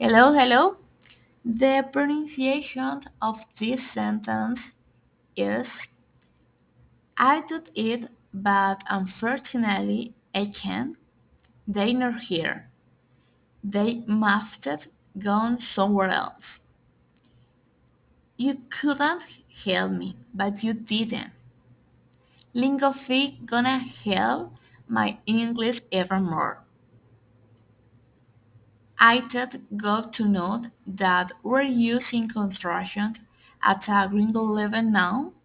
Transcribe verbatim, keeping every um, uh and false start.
Hello, hello. The pronunciation of this sentence is I did it, but unfortunately I can't. They're not here. They must have gone somewhere else. You couldn't help me, but you didn't. Lingofy gonna help my English even more. I did got to note that we're using constructions at a gringo level now.